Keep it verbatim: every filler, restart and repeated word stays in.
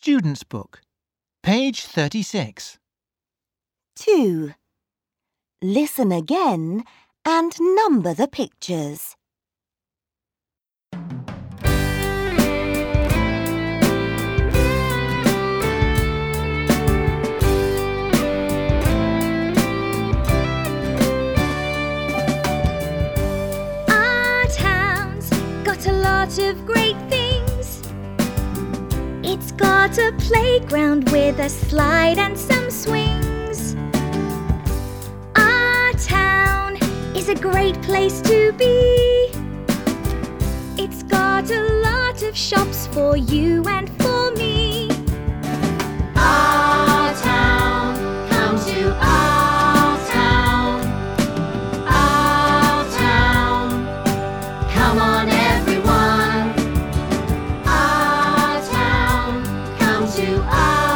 Student's Book, page thirty-six. two. Listen again and number the pictures. Our town's got a lot of great things. It's got a playground with a slide and some swings. Our town is a great place to be. It's got a lot of shops for you and for me. Our town, come to our town. Our town, come on everyone. Our town, come to our